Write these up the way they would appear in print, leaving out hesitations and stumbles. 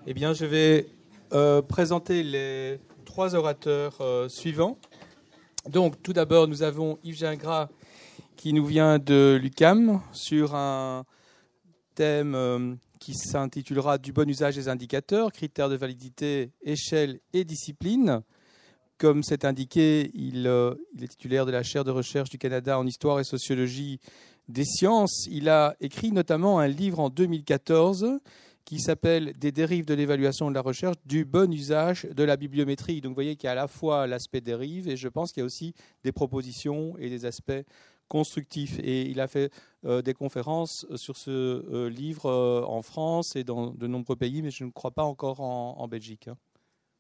Eh bien, je vais présenter les trois orateurs suivants. Donc, tout d'abord, nous avons Yves Gingras qui nous vient de l'UQAM sur un thème qui s'intitulera « Du bon usage des indicateurs, critères de validité, échelle et discipline ». Comme c'est indiqué, il est titulaire de la chaire de recherche du Canada en histoire et sociologie des sciences. Il a écrit notamment un livre en 2014 qui s'appelle « Des dérives de l'évaluation de la recherche, du bon usage de la bibliométrie ». Donc vous voyez qu'il y a à la fois l'aspect dérive et je pense qu'il y a aussi des propositions et des aspects constructifs. Et il a fait des conférences sur ce livre en France et dans de nombreux pays, mais je ne crois pas encore en Belgique. Hein. Si ?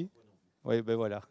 Oui, ben voilà.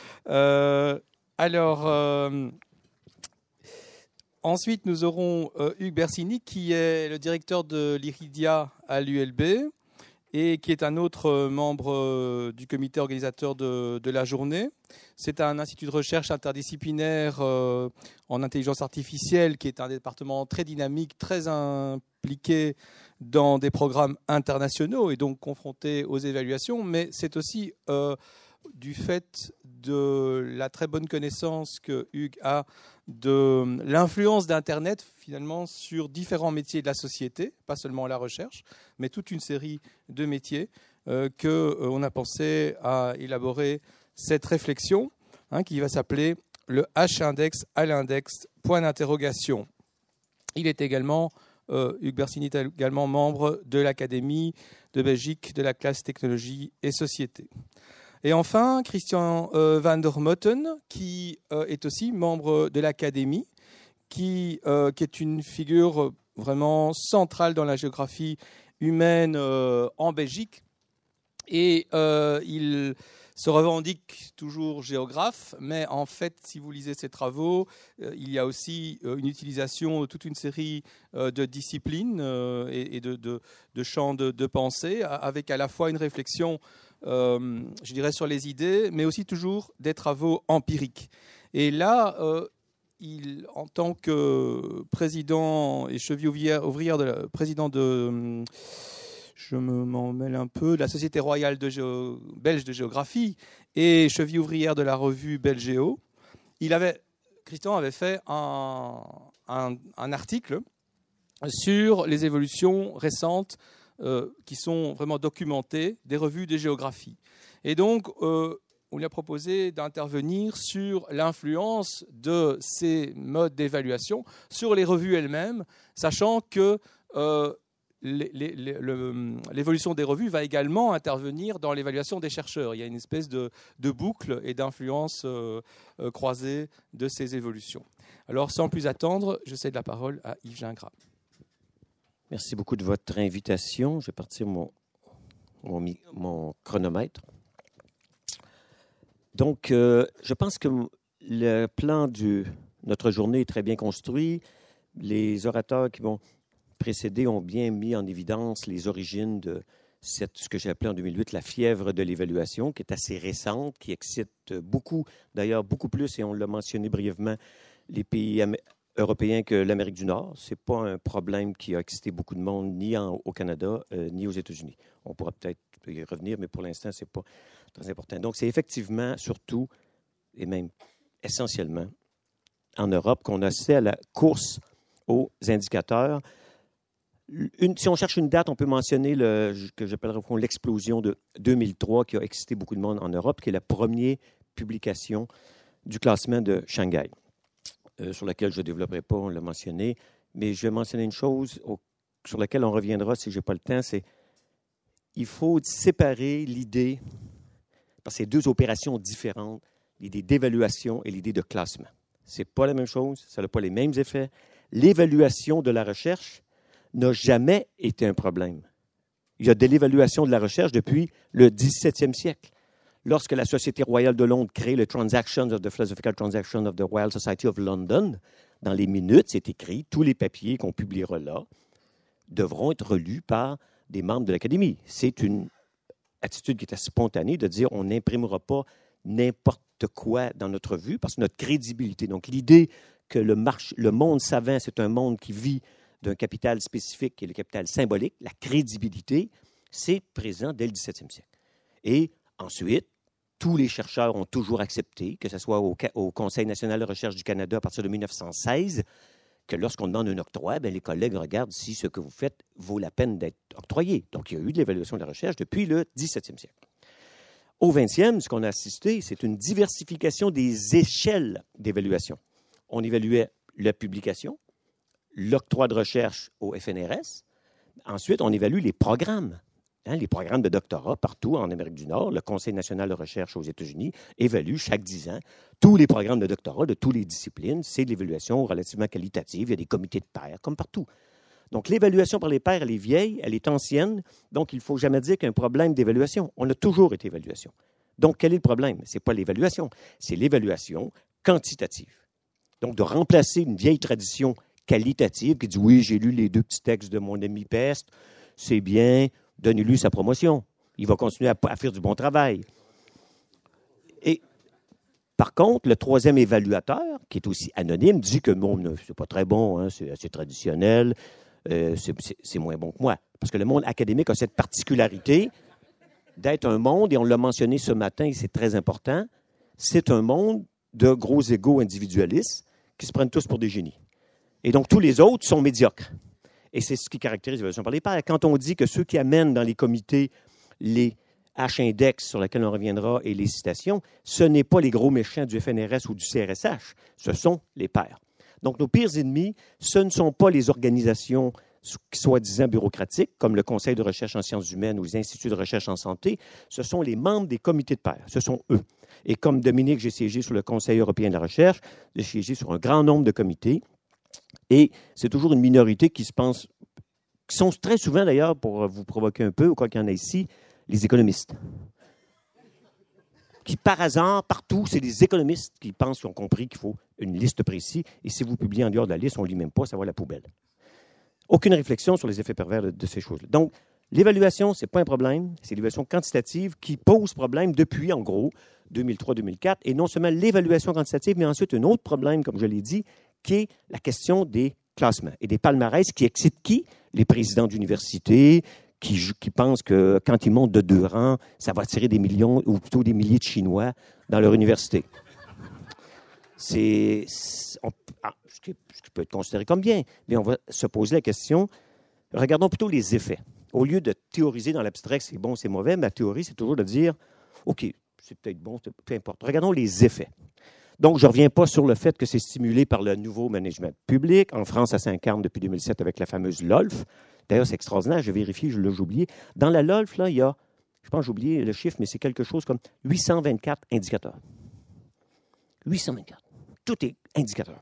Ensuite, nous aurons Hugues Bersini, qui est le directeur de l'IRIDIA à l'ULB et qui est un autre membre du comité organisateur de la journée. C'est un institut de recherche interdisciplinaire en intelligence artificielle qui est un département très dynamique, très impliqué dans des programmes internationaux et donc confronté aux évaluations, mais c'est aussi du fait de la très bonne connaissance que Hugues a de l'influence d'Internet finalement sur différents métiers de la société, pas seulement la recherche, mais toute une série de métiers qu'on a pensé à élaborer cette réflexion qui va s'appeler le H-index à l'index, point d'interrogation. Il est également, Hugues Bersini est également membre de l'Académie de Belgique de la classe technologie et société. Et enfin, Christian van der Motten, qui est aussi membre de l'Académie, qui est une figure vraiment centrale dans la géographie humaine en Belgique. Et il se revendique toujours géographe, mais en fait, si vous lisez ses travaux, il y a aussi une utilisation de toute une série de disciplines et de champs de pensée, avec à la fois une réflexion je dirais sur les idées, mais aussi toujours des travaux empiriques. Et là, en tant que président et cheville ouvrière président de, je m'en mêle un peu, de la Société royale belge de géographie et cheville ouvrière de la revue Belgéo, Christian avait fait un article sur les évolutions récentes qui sont vraiment documentées des revues de géographie. Et donc, on lui a proposé d'intervenir sur l'influence de ces modes d'évaluation sur les revues elles-mêmes, sachant que l'évolution des revues va également intervenir dans l'évaluation des chercheurs. Il y a une espèce de boucle et d'influence croisée de ces évolutions. Alors, sans plus attendre, je cède la parole à Yves Gingras. Merci beaucoup de votre invitation. Je vais partir mon chronomètre. Donc, je pense que le plan de notre journée est très bien construit. Les orateurs qui m'ont précédé ont bien mis en évidence les origines de ce que j'ai appelé en 2008 la fièvre de l'évaluation, qui est assez récente, qui excite beaucoup, d'ailleurs beaucoup plus, et on l'a mentionné brièvement, les pays européen que l'Amérique du Nord. Ce n'est pas un problème qui a excité beaucoup de monde, ni au Canada, ni aux États-Unis. On pourra peut-être y revenir, mais pour l'instant, ce n'est pas très important. Donc, c'est effectivement, surtout, et même essentiellement, en Europe, qu'on assiste à la course aux indicateurs. Si on cherche une date, on peut mentionner que j'appellerais l'explosion de 2003, qui a excité beaucoup de monde en Europe, qui est la première publication du classement de Shanghai. Sur laquelle je ne développerai pas, on l'a mentionné, mais je vais mentionner une chose sur laquelle on reviendra si je n'ai pas le temps, c'est qu'il faut séparer l'idée, parce que c'est deux opérations différentes, l'idée d'évaluation et l'idée de classement. Ce n'est pas la même chose, ça n'a pas les mêmes effets. L'évaluation de la recherche n'a jamais été un problème. Il y a de l'évaluation de la recherche depuis le 17e siècle. Lorsque la Société royale de Londres crée le Transactions of the Philosophical Transactions of the Royal Society of London, dans les minutes, c'est écrit, tous les papiers qu'on publiera là devront être relus par des membres de l'Académie. C'est une attitude qui était spontanée de dire on n'imprimera pas n'importe quoi dans notre revue parce que notre crédibilité. Donc, l'idée que le monde savant, c'est un monde qui vit d'un capital spécifique qui est le capital symbolique, la crédibilité, C'est présent dès le 17e siècle. Et ensuite, tous les chercheurs ont toujours accepté, que ce soit au Conseil national de recherche du Canada à partir de 1916, que lorsqu'on demande un octroi, bien, les collègues regardent si ce que vous faites vaut la peine d'être octroyé. Donc, il y a eu de l'évaluation de la recherche depuis le 17e siècle. Au 20e, ce qu'on a assisté, c'est une diversification des échelles d'évaluation. On évaluait la publication, l'octroi de recherche au FNRS. Ensuite, on évalue les programmes. Les programmes de doctorat partout en Amérique du Nord. Le Conseil national de recherche aux États-Unis évalue chaque 10 ans tous les programmes de doctorat de toutes les disciplines. C'est de l'évaluation relativement qualitative. Il y a des comités de pairs, comme partout. Donc, l'évaluation par les pairs, elle est vieille, elle est ancienne. Donc, il ne faut jamais dire qu'il y a un problème d'évaluation. On a toujours été évaluation. Donc, quel est le problème? Ce n'est pas l'évaluation, c'est l'évaluation quantitative. Donc, de remplacer une vieille tradition qualitative qui dit « Oui, j'ai lu les 2 petits textes de mon ami Peste, c'est bien, donnez-lui sa promotion. Il va continuer à faire du bon travail. » Et par contre, le 3e évaluateur, qui est aussi anonyme, dit que c'est pas très bon, hein, c'est assez traditionnel, c'est moins bon que moi. Parce que le monde académique a cette particularité d'être un monde, et on l'a mentionné ce matin, et c'est très important, c'est un monde de gros égos individualistes qui se prennent tous pour des génies. Et donc, tous les autres sont médiocres. Et c'est ce qui caractérise l'évaluation par les pairs. Quand on dit que ceux qui amènent dans les comités les H-index sur lesquels on reviendra et les citations, ce n'est pas les gros méchants du FNRS ou du CRSH, ce sont les pairs. Donc, nos pires ennemis, ce ne sont pas les organisations soi-disant bureaucratiques, comme le Conseil de recherche en sciences humaines ou les instituts de recherche en santé, ce sont les membres des comités de pairs, ce sont eux. Et comme Dominique, j'ai siégé sur le Conseil européen de la recherche, j'ai siégé sur un grand nombre de comités, et c'est toujours une minorité qui se pense, qui sont très souvent d'ailleurs, pour vous provoquer un peu, ou quoi qu'il y en ait ici, les économistes. Qui par hasard, partout, c'est les économistes qui pensent qu'ils ont compris qu'il faut une liste précise, et si vous publiez en dehors de la liste, on ne lit même pas, ça va à la poubelle. Aucune réflexion sur les effets pervers de ces choses-là. Donc, l'évaluation, ce n'est pas un problème, c'est l'évaluation quantitative qui pose problème depuis, en gros, 2003-2004, et non seulement l'évaluation quantitative, mais ensuite un autre problème, comme je l'ai dit, qui est la question des classements et des palmarès qui excitent qui? Les présidents d'université, qui pensent que quand ils montent de 2 rangs, ça va attirer des millions ou plutôt des milliers de Chinois dans leur université. Ce qui peut être considéré comme bien, mais on va se poser la question, regardons plutôt les effets. Au lieu de théoriser dans l'abstrait, c'est bon, c'est mauvais, ma théorie, c'est toujours de dire, OK, c'est peut-être bon, peu importe. Regardons les effets. Donc, je ne reviens pas sur le fait que c'est stimulé par le nouveau management public. En France, ça s'incarne depuis 2007 avec la fameuse LOLF. D'ailleurs, c'est extraordinaire, j'ai vérifié, je l'ai oublié. Dans la LOLF, là, il y a, je pense que j'ai oublié le chiffre, mais c'est quelque chose comme 824 indicateurs. 824. Tout est indicateur.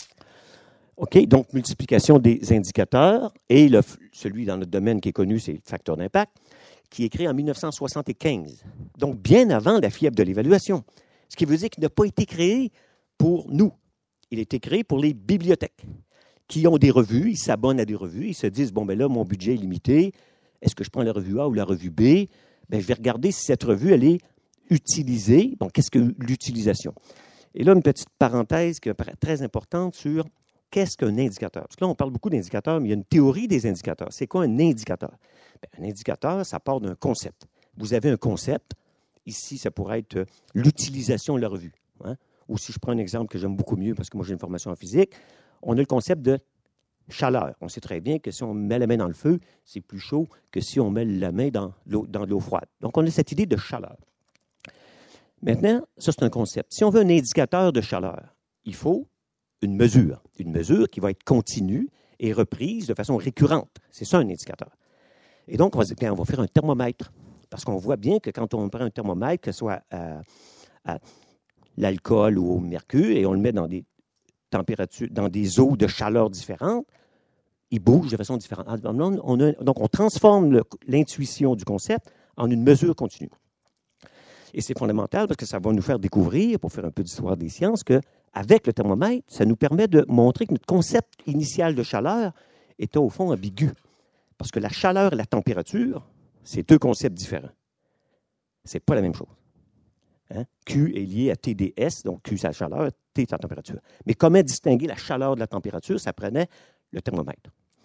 OK, donc multiplication des indicateurs. Et celui dans notre domaine qui est connu, c'est le facteur d'impact, qui est créé en 1975. Donc, bien avant la fièvre de l'évaluation. Ce qui veut dire qu'il n'a pas été créé pour nous. Il a été créé pour les bibliothèques qui ont des revues, ils s'abonnent à des revues, ils se disent, bon, ben là, mon budget est limité, est-ce que je prends la revue A ou la revue B? Ben, je vais regarder si cette revue, elle est utilisée. Bon, qu'est-ce que l'utilisation? Et là, une petite parenthèse qui est très importante sur qu'est-ce qu'un indicateur? Parce que là, on parle beaucoup d'indicateurs, mais il y a une théorie des indicateurs. C'est quoi un indicateur? Ben, un indicateur, ça part d'un concept. Vous avez un concept. Ici, ça pourrait être l'utilisation de la revue. Hein? Ou si je prends un exemple que j'aime beaucoup mieux, parce que moi, j'ai une formation en physique, on a le concept de chaleur. On sait très bien que si on met la main dans le feu, c'est plus chaud que si on met la main dans l'eau froide. Donc, on a cette idée de chaleur. Maintenant, ça, c'est un concept. Si on veut un indicateur de chaleur, il faut une mesure qui va être continue et reprise de façon récurrente. C'est ça, un indicateur. Et donc, on va dire, bien, on va faire un thermomètre. Parce qu'on voit bien que quand on prend un thermomètre, que ce soit à l'alcool ou au mercure, et on le met dans des températures, dans des eaux de chaleur différentes, il bouge de façon différente. Donc, on transforme l'intuition du concept en une mesure continue. Et c'est fondamental parce que ça va nous faire découvrir, pour faire un peu d'histoire des sciences, qu'avec le thermomètre, ça nous permet de montrer que notre concept initial de chaleur était au fond ambigu. Parce que la chaleur et la température, c'est 2 concepts différents. Ce n'est pas la même chose. Hein? Q est lié à TdS, donc Q, c'est la chaleur, T, c'est la température. Mais comment distinguer la chaleur de la température? Ça prenait le thermomètre.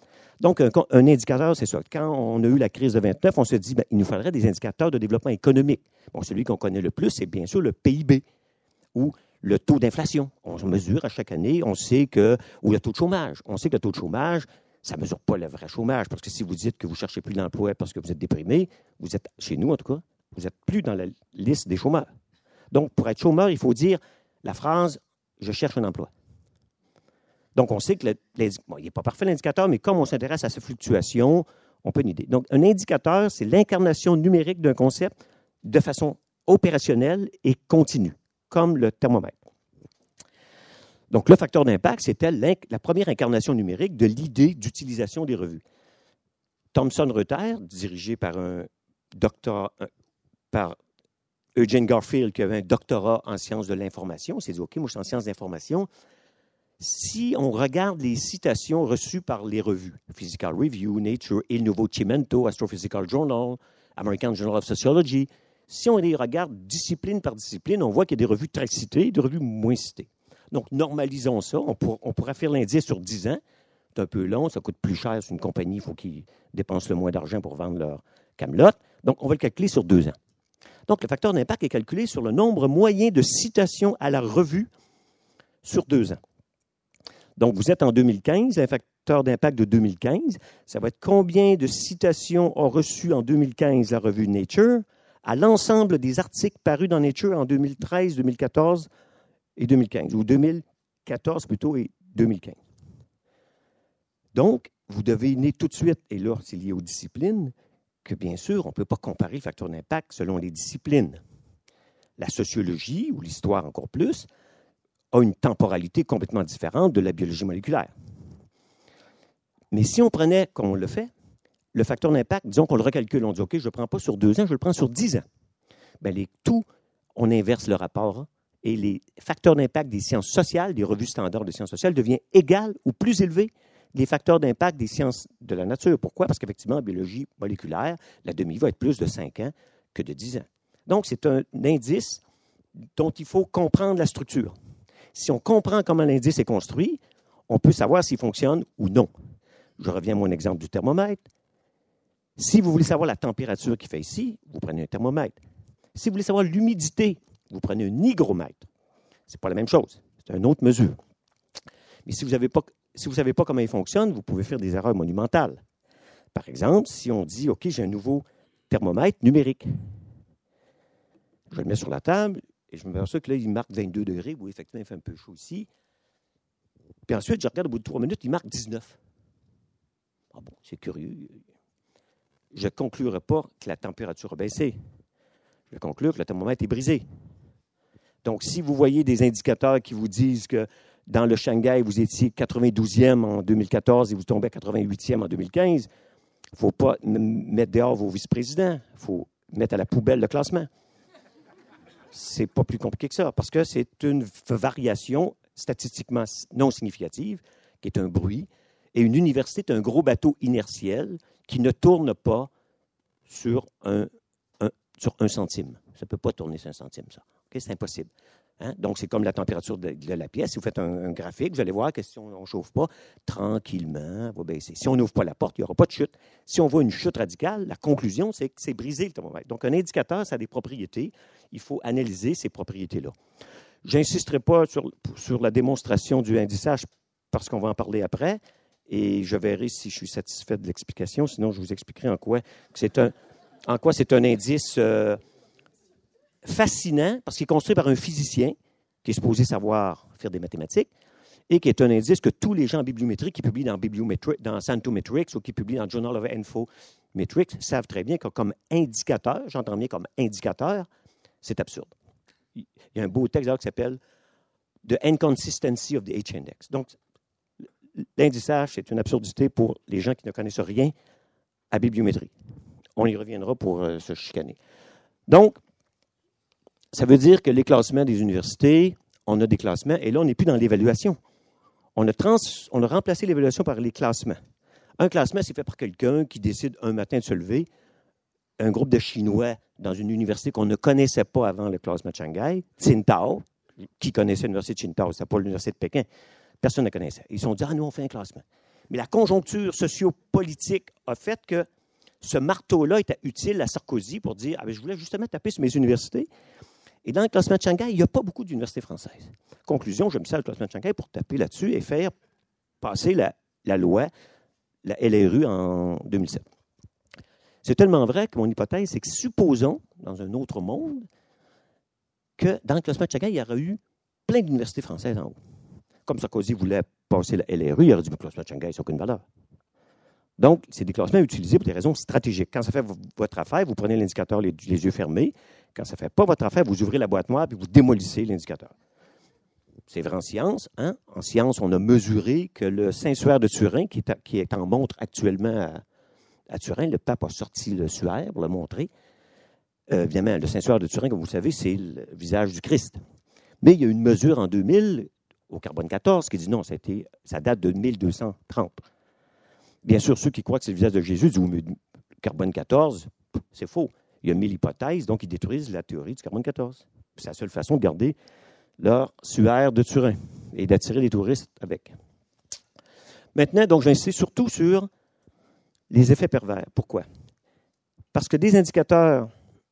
Donc, un indicateur, c'est ça. Quand on a eu la crise de 29, on s'est dit, il nous faudrait des indicateurs de développement économique. Bon, celui qu'on connaît le plus, c'est bien sûr le PIB ou le taux d'inflation. On mesure à chaque année, on sait que, ou le taux de chômage. On sait que le taux de chômage, ça ne mesure pas le vrai chômage, parce que si vous dites que vous ne cherchez plus d'emploi parce que vous êtes déprimé, vous êtes, chez nous en tout cas, vous n'êtes plus dans la liste des chômeurs. Donc, pour être chômeur, il faut dire la phrase « je cherche un emploi ». Donc, on sait que il n'est pas parfait l'indicateur, mais comme on s'intéresse à ces fluctuations, on peut une idée. Donc, un indicateur, c'est l'incarnation numérique d'un concept de façon opérationnelle et continue, comme le thermomètre. Donc, le facteur d'impact, c'était la première incarnation numérique de l'idée d'utilisation des revues. Thomson Reuters, dirigé par par Eugene Garfield, qui avait un doctorat en sciences de l'information, s'est dit, OK, moi, je suis en sciences d'information. Si on regarde les citations reçues par les revues, Physical Review, Nature, Il Nuovo Cimento, Astrophysical Journal, American Journal of Sociology, si on les regarde discipline par discipline, on voit qu'il y a des revues très citées et des revues moins citées. Donc, normalisons ça. On pourra faire l'indice sur 10 ans. C'est un peu long, ça coûte plus cher. C'est une compagnie, il faut qu'ils dépensent le moins d'argent pour vendre leur camelote. Donc, on va le calculer sur 2 ans. Donc, le facteur d'impact est calculé sur le nombre moyen de citations à la revue sur 2 ans. Donc, vous êtes en 2015, un facteur d'impact de 2015. Ça va être combien de citations a reçu en 2015 la revue Nature à l'ensemble des articles parus dans Nature en 2013, 2014 et 2015, ou 2014 plutôt et 2015. Donc, vous devinez tout de suite, et là, c'est lié aux disciplines, que bien sûr, on ne peut pas comparer le facteur d'impact selon les disciplines. La sociologie, ou l'histoire encore plus, a une temporalité complètement différente de la biologie moléculaire. Mais si on prenait, comme on le fait, le facteur d'impact, disons qu'on le recalcule, on dit, OK, je ne le prends pas sur 2 ans, je le prends sur 10 ans. Bien, on inverse le rapport et les facteurs d'impact des sciences sociales, des revues standards de sciences sociales, deviennent égal ou plus élevés des facteurs d'impact des sciences de la nature. Pourquoi? Parce qu'effectivement, en biologie moléculaire, la demi va être plus de 5 ans que de 10 ans. Donc, c'est un indice dont il faut comprendre la structure. Si on comprend comment l'indice est construit, on peut savoir s'il fonctionne ou non. Je reviens à mon exemple du thermomètre. Si vous voulez savoir la température qu'il fait ici, vous prenez un thermomètre. Si vous voulez savoir l'humidité, vous prenez un hygromètre. Ce n'est pas la même chose. C'est une autre mesure. Mais si vous ne savez pas comment il fonctionne, vous pouvez faire des erreurs monumentales. Par exemple, si on dit, OK, j'ai un nouveau thermomètre numérique. Je le mets sur la table et je me aperçois que là, il marque 22 degrés. Oui, effectivement, il fait un peu chaud ici. Puis ensuite, je regarde au bout de 3 minutes, il marque 19. Ah bon, c'est curieux. Je ne conclurai pas que la température a baissé. Je vais conclure que le thermomètre est brisé. Donc, si vous voyez des indicateurs qui vous disent que dans le Shanghai, vous étiez 92e en 2014 et vous tombez à 88e en 2015, il ne faut pas mettre dehors vos vice-présidents. Il faut mettre à la poubelle le classement. C'est pas plus compliqué que ça, parce que c'est une variation statistiquement non significative, qui est un bruit, et une université est un gros bateau inertiel qui ne tourne pas sur un centime. Ça ne peut pas tourner sur 1 centime, ça. Okay? C'est impossible. Hein? Donc, c'est comme la température de la pièce. Si vous faites un graphique, vous allez voir que si on ne chauffe pas, tranquillement, elle va baisser. Si on n'ouvre pas la porte, il n'y aura pas de chute. Si on voit une chute radicale, la conclusion, c'est que c'est brisé le thermomètre. Donc, un indicateur, ça a des propriétés. Il faut analyser ces propriétés-là. Je n'insisterai pas sur la démonstration du indissage parce qu'on va en parler après et je verrai si je suis satisfait de l'explication. Sinon, je vous expliquerai en quoi c'est un indice fascinant parce qu'il est construit par un physicien qui est supposé savoir faire des mathématiques et qui est un indice que tous les gens en bibliométrie qui publient dans Scientometrics ou qui publient dans Journal of Infometrics savent très bien que comme indicateur, j'entends bien comme indicateur, c'est absurde. Il y a un beau texte là qui s'appelle « The Inconsistency of the H-Index ». Donc, l'indissage, c'est une absurdité pour les gens qui ne connaissent rien à bibliométrie. On y reviendra pour se chicaner. Donc, ça veut dire que les classements des universités, on a des classements, et là, on n'est plus dans l'évaluation. On a remplacé l'évaluation par les classements. Un classement, c'est fait par quelqu'un qui décide un matin de se lever, un groupe de Chinois dans une université qu'on ne connaissait pas avant le classement de Shanghai, Tsingtao, qui connaissait l'université de Tsingtao, ce n'était pas l'université de Pékin, personne ne la connaissait. Ils se sont dit, nous, on fait un classement. Mais la conjoncture sociopolitique a fait que ce marteau-là était utile à Sarkozy pour dire « je voulais justement taper sur mes universités ». Et dans le classement de Shanghai, il n'y a pas beaucoup d'universités françaises. Conclusion, je me sers le classement de Shanghai pour taper là-dessus et faire passer la loi, la LRU en 2007. C'est tellement vrai que mon hypothèse, c'est que supposons, dans un autre monde, que dans le classement de Shanghai, il y aurait eu plein d'universités françaises en haut. Comme Sarkozy voulait passer la LRU, il aurait dit « le classement de Shanghai, ça n'a aucune valeur ». Donc, c'est des classements utilisés pour des raisons stratégiques. Quand ça fait votre affaire, vous prenez l'indicateur les yeux fermés. Quand ça ne fait pas votre affaire, vous ouvrez la boîte noire et vous démolissez l'indicateur. C'est vrai en science. Hein? En science, on a mesuré que le Saint-Suaire de Turin, qui est en montre actuellement à Turin, le pape a sorti le suaire pour le montrer. Évidemment, le Saint-Suaire de Turin, comme vous le savez, c'est le visage du Christ. Mais il y a une mesure en 2000, au carbone 14, qui dit non, ça date de 1230. Bien sûr, ceux qui croient que c'est le visage de Jésus disent « carbone 14 », c'est faux. Il y a 1000 hypothèses, donc ils détruisent la théorie du carbone 14. C'est la seule façon de garder leur suaire de Turin et d'attirer les touristes avec. Maintenant, donc, j'insiste surtout sur les effets pervers. Pourquoi? Parce que des indicateurs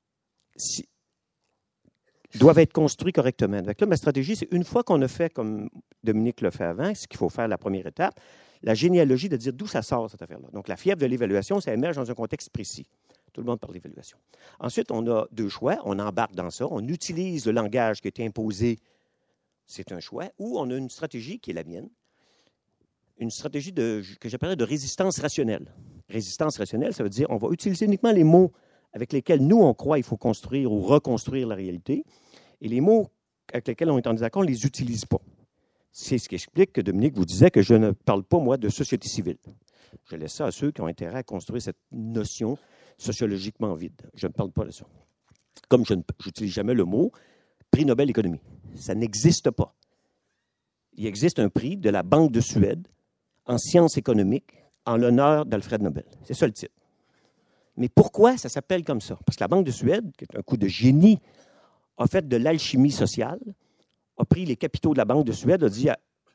doivent être construits correctement. Donc là, ma stratégie, c'est une fois qu'on a fait, comme Dominique l'a fait avant, ce qu'il faut faire la première étape, la généalogie de dire d'où ça sort, cette affaire-là. Donc, la fièvre de l'évaluation, ça émerge dans un contexte précis. Tout le monde parle d'évaluation. Ensuite, on a deux choix. On embarque dans ça. On utilise le langage qui a été imposé. C'est un choix. Ou on a une stratégie qui est la mienne. Une stratégie que j'appellerais de résistance rationnelle. Résistance rationnelle, ça veut dire on va utiliser uniquement les mots avec lesquels nous, on croit qu'il faut construire ou reconstruire la réalité. Et les mots avec lesquels on est en désaccord, on ne les utilise pas. C'est ce qui explique que Dominique vous disait que je ne parle pas, moi, de société civile. Je laisse ça à ceux qui ont intérêt à construire cette notion sociologiquement vide. Je ne parle pas de ça. Comme je n'utilise jamais le mot prix Nobel économie. Ça n'existe pas. Il existe un prix de la Banque de Suède en sciences économiques en l'honneur d'Alfred Nobel. C'est ça le titre. Mais pourquoi ça s'appelle comme ça? Parce que la Banque de Suède, qui est un coup de génie, a fait de l'alchimie sociale, a pris les capitaux de la Banque de Suède, a dit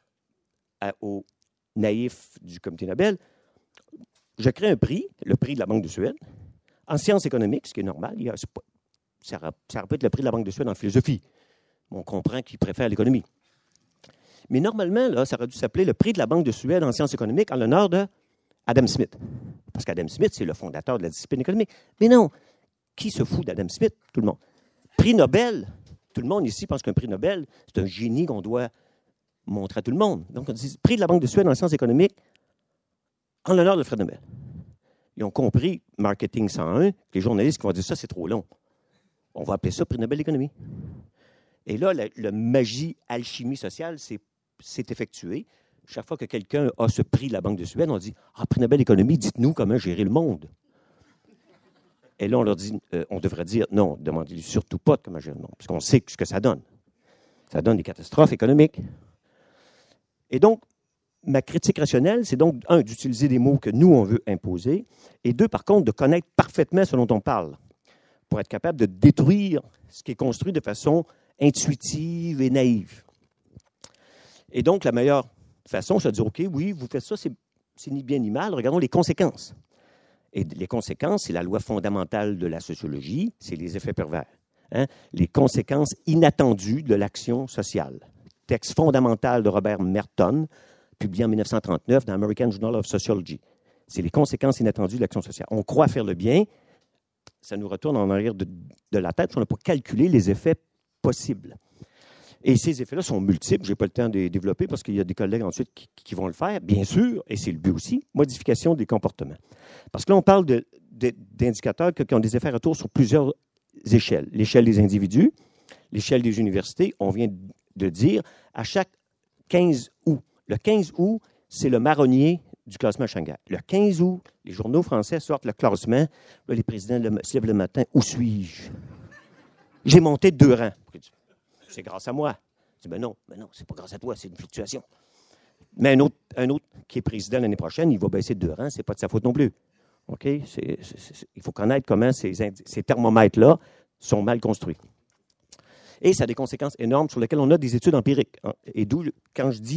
aux naïfs du Comité Nobel, je crée un prix, le prix de la Banque de Suède, en sciences économiques, ce qui est normal. Ça aurait pu être le prix de la Banque de Suède en philosophie. On comprend qu'ils préfèrent l'économie. Mais normalement, là, ça aurait dû s'appeler le prix de la Banque de Suède en sciences économiques en l'honneur d'Adam Smith. Parce qu'Adam Smith, c'est le fondateur de la discipline économique. Mais non, qui se fout d'Adam Smith? Tout le monde. Prix Nobel, tout le monde ici pense qu'un prix Nobel, c'est un génie qu'on doit montrer à tout le monde. Donc, on dit prix de la Banque de Suède en sciences économiques en l'honneur d'Alfred Nobel. Ils ont compris, Marketing 101, que les journalistes qui vont dire ça, c'est trop long. On va appeler ça prix Nobel d'économie. Et là, la magie alchimie sociale s'est effectuée. Chaque fois que quelqu'un a ce prix de la Banque de Suède, on dit « Ah, prix Nobel économie, dites-nous comment gérer le monde. » Et là, on leur dit, on devrait dire « Non, demandez-lui surtout pas de comment gérer le monde, parce qu'on sait ce que ça donne. Ça donne des catastrophes économiques. » Et donc, ma critique rationnelle, c'est donc, un, d'utiliser des mots que nous, on veut imposer, et deux, par contre, de connaître parfaitement ce dont on parle, pour être capable de détruire ce qui est construit de façon intuitive et naïve. Et donc, la meilleure façon, c'est de dire, OK, oui, vous faites ça, c'est ni bien ni mal, regardons les conséquences. Et les conséquences, c'est la loi fondamentale de la sociologie, c'est les effets pervers. Hein? Les conséquences inattendues de l'action sociale. Texte fondamental de Robert Merton, publié en 1939 dans American Journal of Sociology. C'est les conséquences inattendues de l'action sociale. On croit faire le bien, ça nous retourne en arrière de la tête, parce qu'on n'a pas calculé les effets possibles. Et ces effets-là sont multiples. Je n'ai pas le temps de les développer parce qu'il y a des collègues ensuite qui vont le faire, bien sûr, et c'est le but aussi, modification des comportements. Parce que là, on parle d'indicateurs qui ont des effets retours sur plusieurs échelles. L'échelle des individus, l'échelle des universités, on vient de dire, à chaque 15 août. Le 15 août, c'est le marronnier du classement Shanghai. Le 15 août, les journaux français sortent le classement. Là, les présidents se lèvent le matin. Où suis-je? J'ai monté de 2 rangs. C'est grâce à moi. Je dis, ben non, c'est pas grâce à toi, c'est une fluctuation. Mais un autre qui est président l'année prochaine, il va baisser de 2 rangs, c'est pas de sa faute non plus. OK? Il faut connaître comment ces thermomètres-là sont mal construits. Et ça a des conséquences énormes sur lesquelles on a des études empiriques. Et d'où, quand je dis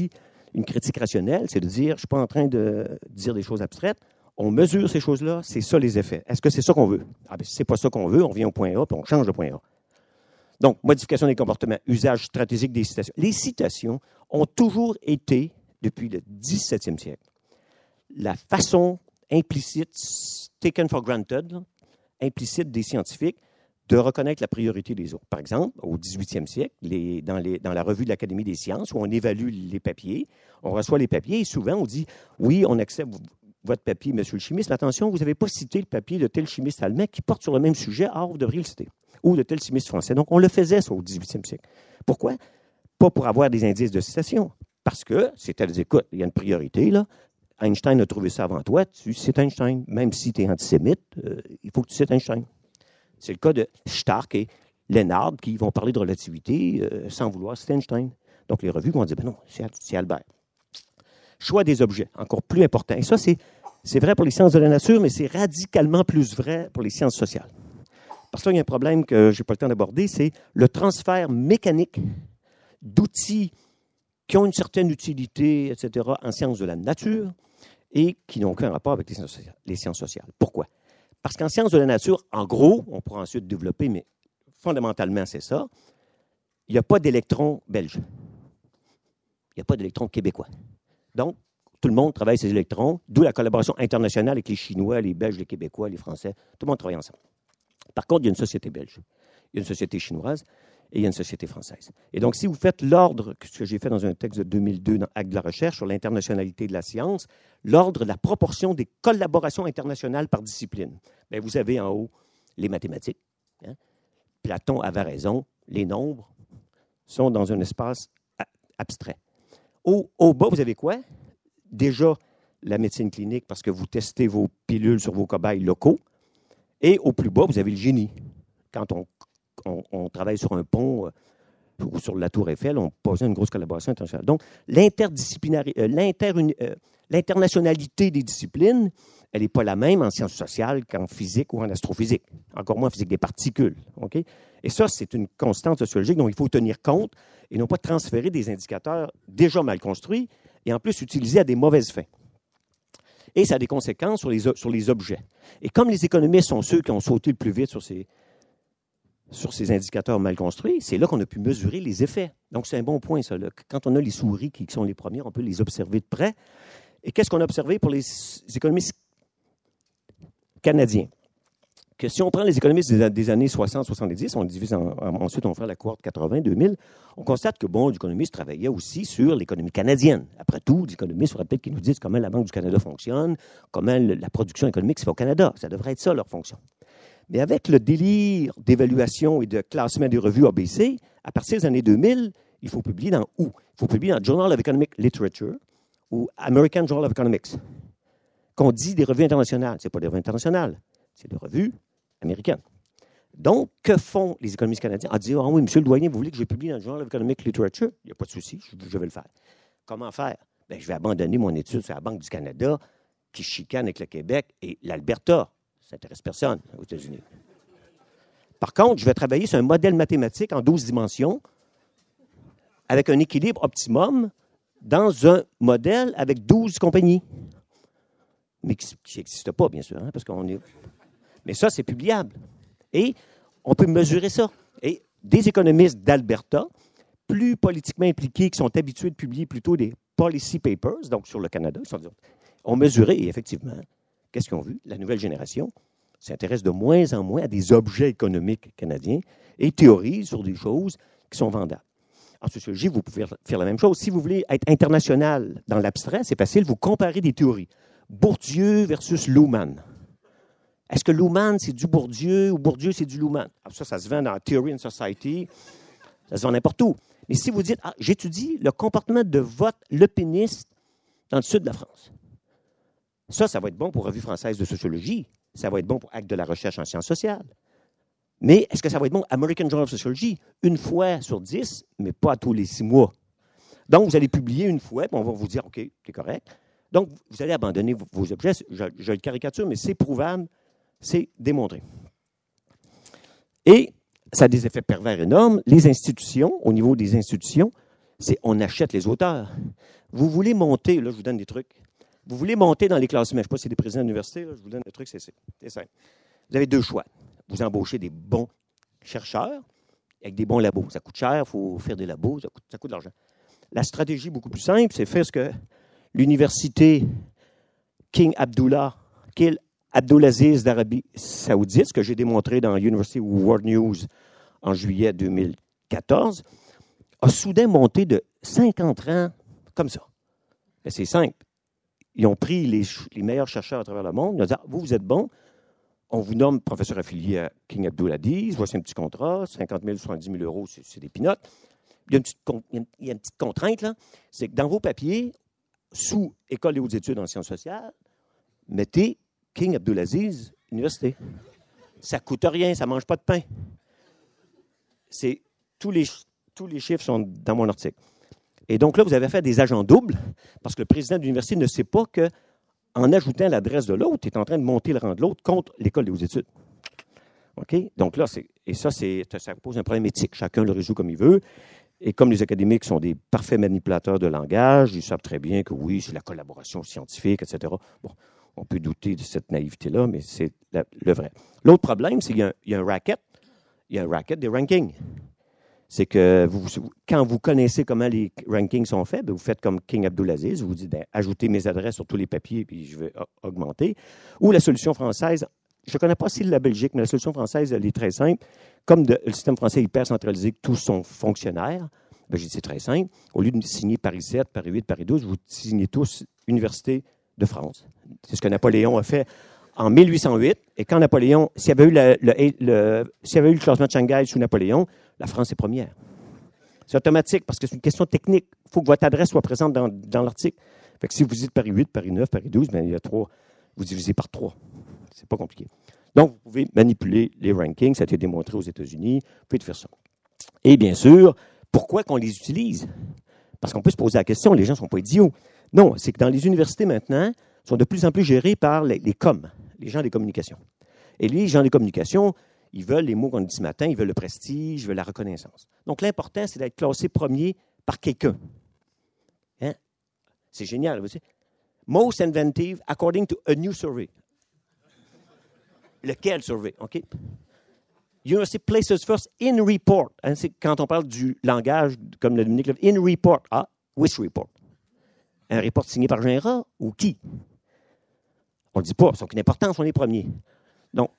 Une critique rationnelle, c'est de dire, je ne suis pas en train de dire des choses abstraites, on mesure ces choses-là, c'est ça les effets. Est-ce que c'est ça qu'on veut? Ah bien, si ce n'est pas ça qu'on veut, on vient au point A, puis on change de point A. Donc, modification des comportements, usage stratégique des citations. Les citations ont toujours été, depuis le 17e siècle, la façon implicite, taken for granted, implicite des scientifiques, de reconnaître la priorité des autres. Par exemple, au 18e siècle, dans la revue de l'Académie des sciences, où on évalue les papiers, on reçoit les papiers et souvent on dit « Oui, on accepte votre papier, monsieur le chimiste, mais attention, vous n'avez pas cité le papier de tel chimiste allemand qui porte sur le même sujet, alors vous devriez le citer. » Ou de tel chimiste français. Donc, on le faisait, ça, au 18e siècle. Pourquoi? Pas pour avoir des indices de citation, parce que c'était de dire, écoute, il y a une priorité, là. Einstein a trouvé ça avant toi, tu cites Einstein. Même si tu es antisémite, il faut que tu cites Einstein. C'est le cas de Stark et Lennard qui vont parler de relativité sans vouloir citer Einstein. Donc, les revues vont dire, ben non, c'est Albert. Choix des objets, encore plus important. Et ça, c'est vrai pour les sciences de la nature, mais c'est radicalement plus vrai pour les sciences sociales. Parce que là, il y a un problème que je n'ai pas le temps d'aborder, c'est le transfert mécanique d'outils qui ont une certaine utilité, etc., en sciences de la nature et qui n'ont aucun rapport avec les sciences sociales. Pourquoi? Parce qu'en sciences de la nature, en gros, on pourra ensuite développer, mais fondamentalement, c'est ça, il n'y a pas d'électrons belges. Il n'y a pas d'électrons québécois. Donc, tout le monde travaille ses électrons, d'où la collaboration internationale avec les Chinois, les Belges, les Québécois, les Français. Tout le monde travaille ensemble. Par contre, il y a une société belge, il y a une société chinoise et il y a une société française. Et donc, si vous faites l'ordre, ce que j'ai fait dans un texte de 2002 dans Actes de la recherche sur l'internationalité de la science, l'ordre de la proportion des collaborations internationales par discipline, bien, vous avez en haut les mathématiques. Hein? Platon avait raison, les nombres sont dans un espace abstrait. Au bas, vous avez quoi? Déjà, la médecine clinique, parce que vous testez vos pilules sur vos cobayes locaux. Et au plus bas, vous avez le génie. Quand on travaille sur un pont ou sur la tour Eiffel, on pose une grosse collaboration internationale. Donc, l'internationalité des disciplines, elle n'est pas la même en sciences sociales qu'en physique ou en astrophysique. Encore moins en physique des particules. Okay? Et ça, c'est une constante sociologique dont il faut tenir compte et non pas transférer des indicateurs déjà mal construits et en plus utilisés à des mauvaises fins. Et ça a des conséquences sur les objets. Et comme les économistes sont ceux qui ont sauté le plus vite sur ces indicateurs mal construits, c'est là qu'on a pu mesurer les effets. Donc, c'est un bon point, ça. Là. Quand on a les souris qui sont les premières, on peut les observer de près. Et qu'est-ce qu'on a observé pour les économistes canadiens? Que si on prend les économistes des années 60-70, on divise ensuite, on fait la cohorte 80-2000, on constate que, bon, l'économiste travaillait aussi sur l'économie canadienne. Après tout, l'économiste, il faudrait peut-être qu'ils nous disent comment la Banque du Canada fonctionne, comment la production économique se fait au Canada. Ça devrait être ça, leur fonction. Mais avec le délire d'évaluation et de classement des revues ABC, à partir des années 2000, il faut publier dans où? Il faut publier dans Journal of Economic Literature ou American Journal of Economics. Qu'on dit des revues internationales. Ce n'est pas des revues internationales, c'est des revues américaines. Donc, que font les économistes canadiens? En disant, ah oui, monsieur le doyen, vous voulez que je publie dans le Journal of Economic Literature? Il n'y a pas de souci, je vais le faire. Comment faire? Bien, je vais abandonner mon étude sur la Banque du Canada qui chicane avec le Québec et l'Alberta. Ça n'intéresse personne aux États-Unis. Par contre, je vais travailler sur un modèle mathématique en 12 dimensions avec un équilibre optimum dans un modèle avec 12 compagnies. Mais qui n'existe pas, bien sûr, hein, parce qu'on est... Mais ça, c'est publiable. Et on peut mesurer ça. Et des économistes d'Alberta, plus politiquement impliqués, qui sont habitués de publier plutôt des policy papers, donc sur le Canada, ont mesuré, et effectivement, qu'est-ce qu'ils ont vu? La nouvelle génération s'intéresse de moins en moins à des objets économiques canadiens et théorise sur des choses qui sont vendables. En sociologie, vous pouvez faire la même chose. Si vous voulez être international dans l'abstrait, c'est facile, vous comparez des théories. Bourdieu versus Luhmann. Est-ce que Luhmann, c'est du Bourdieu ou Bourdieu, c'est du Luhmann? Alors ça se vend dans Theory and Society, ça se vend n'importe où. Mais si vous dites, j'étudie le comportement de vote lepéniste dans le sud de la France, ça va être bon pour Revue française de sociologie, ça va être bon pour Actes de la recherche en sciences sociales. Mais est-ce que ça va être bon American Journal of Sociology? Une fois sur 10, mais pas tous les 6 mois. Donc, vous allez publier une fois, puis on va vous dire, OK, c'est correct. Donc, vous allez abandonner vos objets. Je le caricature, mais c'est prouvable, c'est démontré. Et ça a des effets pervers énormes. Les institutions, au niveau des institutions, c'est on achète les auteurs. Vous voulez monter, là, je vous donne des trucs. Vous voulez monter dans les classements. Je ne sais pas si c'est des présidents d'université, là, je vous donne des trucs, c'est simple. Vous avez 2 choix. Vous embauchez des bons chercheurs avec des bons labos. Ça coûte cher, il faut faire des labos, ça coûte de l'argent. La stratégie beaucoup plus simple, c'est faire ce que l'université King Abdulaziz d'Arabie Saoudite, ce que j'ai démontré dans University World News en juillet 2014, a soudain monté de 50 rangs comme ça. Mais c'est simple. Ils ont pris les meilleurs chercheurs à travers le monde. Ils ont dit, vous êtes bon, on vous nomme professeur affilié à King Abdulaziz, voici un petit contrat, 50 000, 70 000 euros, c'est des pinottes. Il y a une petite contrainte, là, c'est que dans vos papiers, sous École des hautes études en sciences sociales, mettez King Abdulaziz Université. Ça ne coûte rien, ça ne mange pas de pain. Tous les chiffres sont dans mon article. Et donc là, vous avez fait des agents doubles, parce que le président de l'université ne sait pas qu'en ajoutant l'adresse de l'autre, il est en train de monter le rang de l'autre contre l'École des hautes études. OK? Donc là, ça pose un problème éthique. Chacun le résout comme il veut. Et comme les académiques sont des parfaits manipulateurs de langage, ils savent très bien que oui, c'est la collaboration scientifique, etc. Bon, on peut douter de cette naïveté-là, mais c'est le vrai. L'autre problème, c'est qu'il y a un racket. Il y a un racket des rankings. C'est que quand vous connaissez comment les rankings sont faits, vous faites comme King Abdulaziz, vous dites, ajoutez mes adresses sur tous les papiers, puis je vais augmenter. Ou la solution française, je ne connais pas si la Belgique, mais la solution française, elle est très simple. Comme le système français est hyper centralisé, que tous sont fonctionnaires, j'ai dit, c'est très simple. Au lieu de signer Paris 7, Paris 8, Paris 12, vous signez tous Université de France. C'est ce que Napoléon a fait en 1808. Et quand Napoléon, s'il y avait eu le classement de Shanghai sous Napoléon, la France est première. C'est automatique parce que c'est une question technique. Il faut que votre adresse soit présente dans l'article. Fait que si vous dites Paris 8, Paris 9, Paris 12, il y a 3. Vous divisez par 3. C'est pas compliqué. Donc, vous pouvez manipuler les rankings. Ça a été démontré aux États-Unis. Vous pouvez faire ça. Et bien sûr, pourquoi qu'on les utilise? Parce qu'on peut se poser la question, les gens ne sont pas idiots. Non, c'est que dans les universités maintenant, sont de plus en plus gérés par les coms, les gens des communications. Et les gens des communications, ils veulent les mots qu'on a dit ce matin, ils veulent le prestige, ils veulent la reconnaissance. Donc, l'important, c'est d'être classé premier par quelqu'un. Hein? C'est génial. Vous savez. Most inventive according to a new survey. Lequel survey? OK? University places first in report. Hein, c'est quand on parle du langage, comme le Dominique, in report. Ah, which report? Un report signé par Gérard ou qui? On ne le dit pas, ça n'a aucune importance, on est premier. Donc,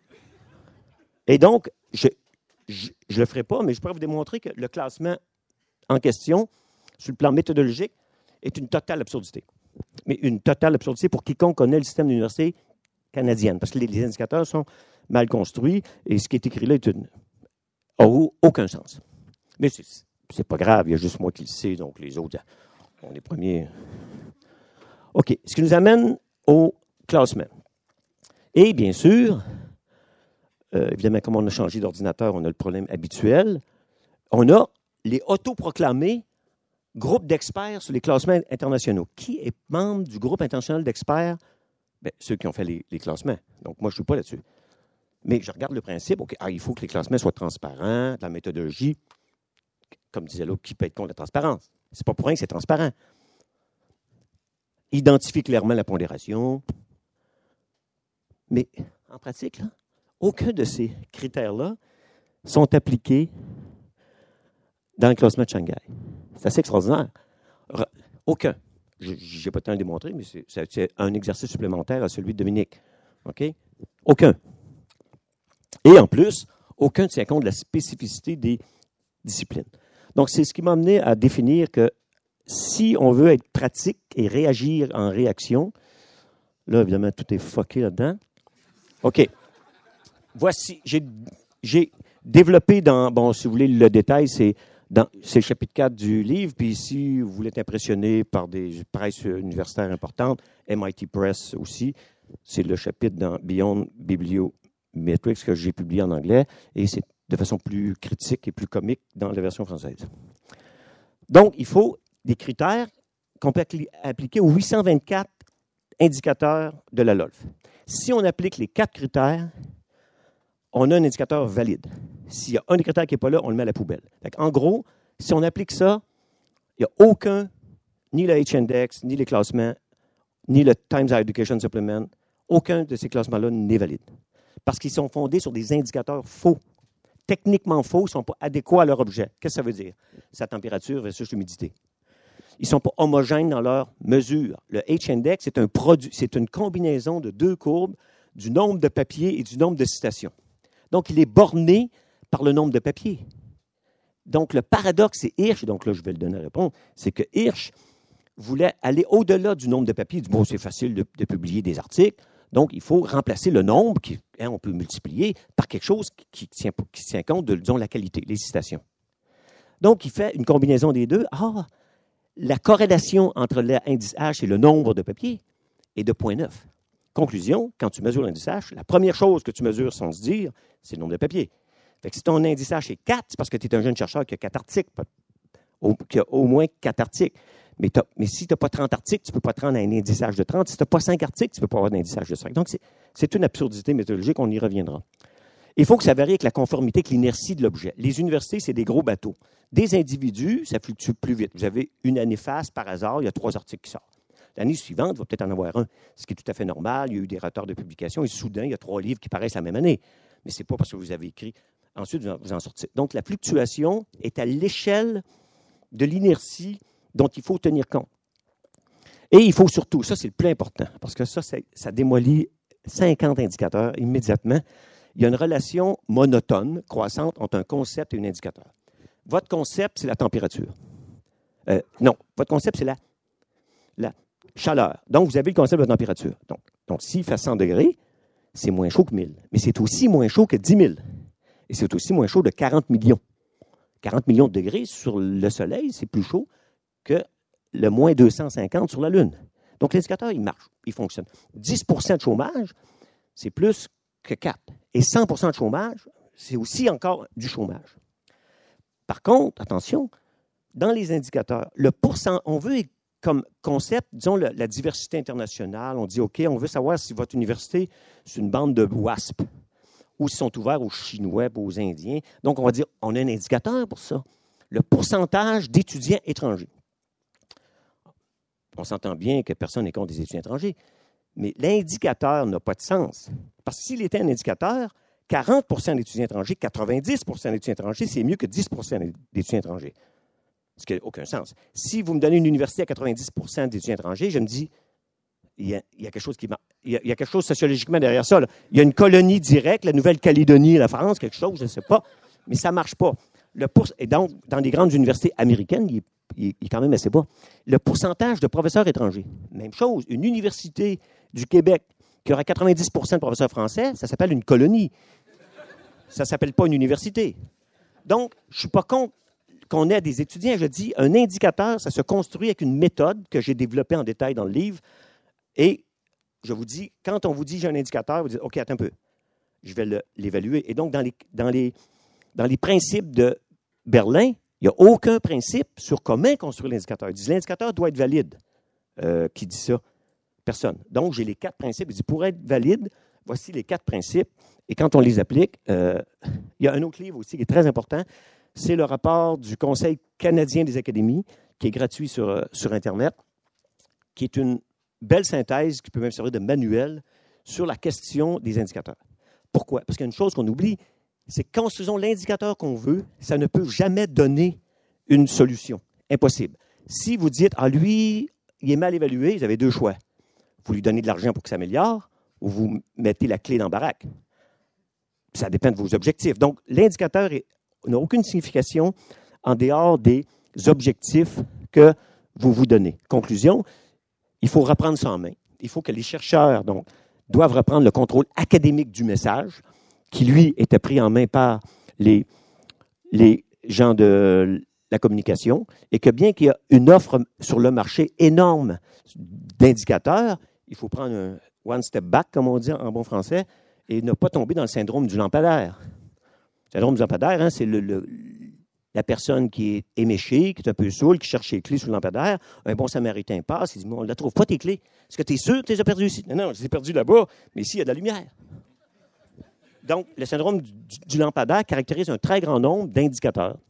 je ne le ferai pas, mais je pourrais vous démontrer que le classement en question, sur le plan méthodologique, est une totale absurdité. Mais une totale absurdité pour quiconque connaît le système d'université canadienne, parce que les indicateurs sont mal construits et ce qui est écrit là n'a aucun sens. Mais c'est pas grave, il y a juste moi qui le sais, donc les autres, on est premiers. OK. Ce qui nous amène au classement. Et bien sûr, évidemment, comme on a changé d'ordinateur, on a le problème habituel. On a les autoproclamés groupes d'experts sur les classements internationaux. Qui est membre du groupe international d'experts? Bien, ceux qui ont fait les classements. Donc, moi, je ne suis pas là-dessus. Mais je regarde le principe. OK, il faut que les classements soient transparents, la méthodologie. Comme disait l'autre, qui peut être contre la transparence? C'est pas pour rien que c'est transparent. Identifie clairement la pondération. Mais en pratique, là, aucun de ces critères-là sont appliqués dans le classement de Shanghai. C'est assez extraordinaire. Aucun. Je n'ai pas le temps de le démontrer, mais c'est un exercice supplémentaire à celui de Dominique. OK? Aucun. Et en plus, aucun ne tient compte de la spécificité des disciplines. Donc, c'est ce qui m'a amené à définir que si on veut être pratique et réagir en réaction, là, évidemment, tout est fucké là-dedans. OK. Voici, j'ai développé si vous voulez, le détail, c'est le chapitre 4 du livre, puis si vous voulez être impressionné par des presses universitaires importantes, MIT Press aussi, c'est le chapitre dans Beyond Bibliometrics que j'ai publié en anglais, et c'est de façon plus critique et plus comique dans la version française. Donc, il faut des critères qu'on peut appliquer aux 824 indicateurs de la LOLF. Si on applique les 4 critères, on a un indicateur valide. S'il y a un des critères qui n'est pas là, on le met à la poubelle. En gros, si on applique ça, il n'y a aucun, ni le H-Index, ni les classements, ni le Times Higher Education Supplement, aucun de ces classements-là n'est valide. Parce qu'ils sont fondés sur des indicateurs faux. Techniquement faux, ils ne sont pas adéquats à leur objet. Qu'est-ce que ça veut dire? Sa température versus l'humidité. Ils ne sont pas homogènes dans leur mesure. Le H-Index, c'est un produit, c'est une combinaison de deux courbes du nombre de papiers et du nombre de citations. Donc, il est borné par le nombre de papiers. Donc, le paradoxe, c'est Hirsch, et donc là, je vais le donner à répondre, c'est que Hirsch voulait aller au-delà du nombre de papiers. Il dit, bon, c'est facile de publier des articles, donc il faut remplacer le nombre, on peut multiplier, par quelque chose qui tient compte de, disons, la qualité, les citations. Donc, il fait une combinaison des deux. La corrélation entre l'indice H et le nombre de papiers est de 0,9. Conclusion, quand tu mesures l'indice H, la première chose que tu mesures sans se dire, c'est le nombre de papiers. Fait que si ton indice H est 4, c'est parce que tu es un jeune chercheur qui a 4 articles, qui a au moins 4 articles. Mais si tu n'as pas 30 articles, tu ne peux pas te rendre à un indice H de 30. Si tu n'as pas 5 articles, tu ne peux pas avoir d'indice H de 5. Donc, c'est une absurdité méthodologique, on y reviendra. Il faut que ça varie avec la conformité, avec l'inertie de l'objet. Les universités, c'est des gros bateaux. Des individus, ça fluctue plus vite. Vous avez une année face, par hasard, il y a 3 articles qui sortent. L'année suivante, il va peut-être en avoir un, ce qui est tout à fait normal. Il y a eu des retards de publication et soudain, il y a 3 livres qui paraissent la même année. Mais ce n'est pas parce que vous avez écrit. Ensuite, vous en sortez. Donc, la fluctuation est à l'échelle de l'inertie dont il faut tenir compte. Et il faut surtout, ça c'est le plus important, parce que ça démolit 50 indicateurs immédiatement. Il y a une relation monotone, croissante, entre un concept et un indicateur. Votre concept, c'est la température. Non, votre concept, c'est la chaleur. Donc, vous avez le concept de la température. Donc s'il fait 100 degrés, c'est moins chaud que 1000. Mais c'est aussi moins chaud que 10 000. Et c'est aussi moins chaud de 40 millions. 40 millions de degrés sur le Soleil, c'est plus chaud que le moins 250 sur la Lune. Donc, l'indicateur, il marche, il fonctionne. 10 % de chômage, c'est plus que 4. Et 100 % de chômage, c'est aussi encore du chômage. Par contre, attention, dans les indicateurs, on veut comme concept, disons, la diversité internationale. On dit, OK, on veut savoir si votre université, c'est une bande de WASP, ou s'ils sont ouverts aux Chinois, aux Indiens. Donc, on va dire, on a un indicateur pour ça. Le pourcentage d'étudiants étrangers. On s'entend bien que personne n'est contre des étudiants étrangers, mais l'indicateur n'a pas de sens. Parce que s'il était un indicateur, 40 % d'étudiants étrangers, 90 % d'étudiants étrangers, c'est mieux que 10 % d'étudiants étrangers. Ce qui n'a aucun sens. Si vous me donnez une université à 90 % d'étudiants étrangers, je me dis, il y a quelque chose il y a quelque chose sociologiquement derrière ça. Là. Il y a une colonie directe, la Nouvelle-Calédonie et la France, quelque chose, je ne sais pas, mais ça ne marche pas. Et donc, dans les grandes universités américaines, il est quand même assez bas. Le pourcentage de professeurs étrangers, même chose. Une université du Québec qui aura 90 % de professeurs français, ça s'appelle une colonie. Ça ne s'appelle pas une université. Donc, je ne suis pas contre qu'on ait des étudiants. Je dis, un indicateur, ça se construit avec une méthode que j'ai développée en détail dans le livre. Et je vous dis, quand on vous dit j'ai un indicateur, vous dites, OK, attends un peu, je vais l'évaluer. Et donc, dans les principes de Berlin, il n'y a aucun principe sur comment construire l'indicateur. Ils disent l'indicateur doit être valide. Qui dit ça? Personne. Donc, j'ai les 4 principes. Ils disent pour être valide, voici les 4 principes. Et quand on les applique, il y a un autre livre aussi qui est très important. C'est le rapport du Conseil canadien des académies, qui est gratuit sur Internet, qui est une belle synthèse qui peut même servir de manuel sur la question des indicateurs. Pourquoi? Parce qu'il y a une chose qu'on oublie, c'est que construisons l'indicateur qu'on veut, ça ne peut jamais donner une solution. Impossible. Si vous dites, lui, il est mal évalué, vous avez 2 choix. Vous lui donnez de l'argent pour qu'il s'améliore ou vous mettez la clé dans la baraque. Ça dépend de vos objectifs. Donc, l'indicateur n'a aucune signification en dehors des objectifs que vous vous donnez. Conclusion, il faut reprendre ça en main. Il faut que les chercheurs doivent reprendre le contrôle académique du message, qui, lui, était pris en main par les gens de la communication, et que bien qu'il y ait une offre sur le marché énorme d'indicateurs, il faut prendre un one step back, comme on dit en bon français, et ne pas tomber dans le syndrome du lampadaire. Le syndrome du lampadaire, c'est la personne qui est éméchée, qui est un peu saoule, qui cherche les clés sous le lampadaire. Un bon samaritain passe, il dit, on ne la trouve pas tes clés. Est-ce que tu es sûr que tu les as perdues ici? Non, je les ai perdues là-bas, mais ici, il y a de la lumière. Donc, le syndrome du lampadaire caractérise un très grand nombre d'indicateurs.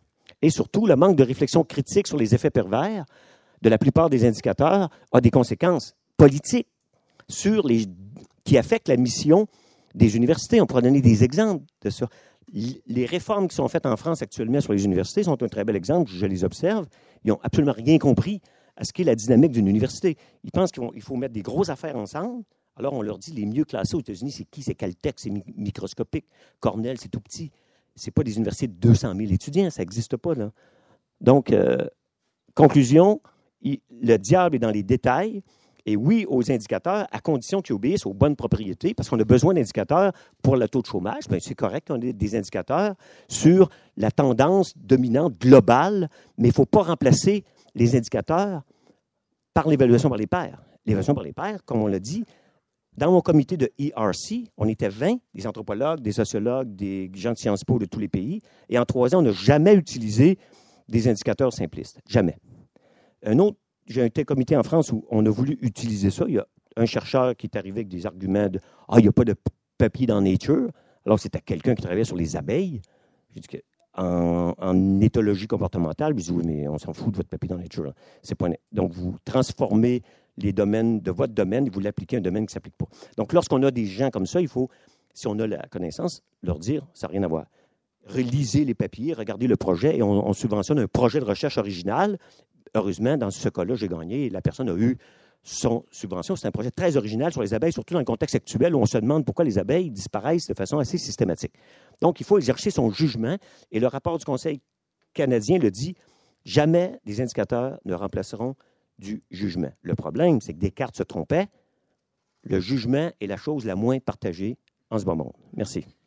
Et surtout, le manque de réflexion critique sur les effets pervers de la plupart des indicateurs a des conséquences politiques qui affectent la mission des universités. On pourra donner des exemples de ça. Les réformes qui sont faites en France actuellement sur les universités sont un très bel exemple. Je les observe. Ils n'ont absolument rien compris à ce qu'est la dynamique d'une université. Ils pensent qu'il faut mettre des grosses affaires ensemble. Alors, on leur dit les mieux classés aux États-Unis, c'est qui? C'est Caltech, c'est microscopique. Cornell, c'est tout petit. Ce n'est pas des universités de 200 000 étudiants. Ça n'existe pas, là. Donc, conclusion, le diable est dans les détails. Et oui, aux indicateurs, à condition qu'ils obéissent aux bonnes propriétés, parce qu'on a besoin d'indicateurs pour le taux de chômage. Bien, c'est correct qu'on ait des indicateurs sur la tendance dominante globale, mais il ne faut pas remplacer les indicateurs par l'évaluation par les pairs. L'évaluation par les pairs, comme on l'a dit, dans mon comité de ERC, on était 20, des anthropologues, des sociologues, des gens de Sciences Po de tous les pays, et en 3 ans, on n'a jamais utilisé des indicateurs simplistes. Jamais. J'ai un tel comité en France où on a voulu utiliser ça. Il y a un chercheur qui est arrivé avec des arguments de « Ah, il n'y a pas de papier dans Nature », alors c'était quelqu'un qui travaillait sur les abeilles. J'ai dit en éthologie comportementale, je lui ai dit « Oui, mais on s'en fout de votre papier dans Nature. » Donc, vous transformez les domaines de votre domaine et vous l'appliquez à un domaine qui ne s'applique pas. Donc, lorsqu'on a des gens comme ça, il faut, si on a la connaissance, leur dire « Ça n'a rien à voir ». Relisez les papiers, regardez le projet et on subventionne un projet de recherche original. Heureusement, dans ce cas-là, j'ai gagné et la personne a eu son subvention. C'est un projet très original sur les abeilles, surtout dans le contexte actuel où on se demande pourquoi les abeilles disparaissent de façon assez systématique. Donc, il faut exercer son jugement et le rapport du Conseil canadien le dit, jamais les indicateurs ne remplaceront du jugement. Le problème, c'est que Descartes se trompait. Le jugement est la chose la moins partagée en ce moment. Merci.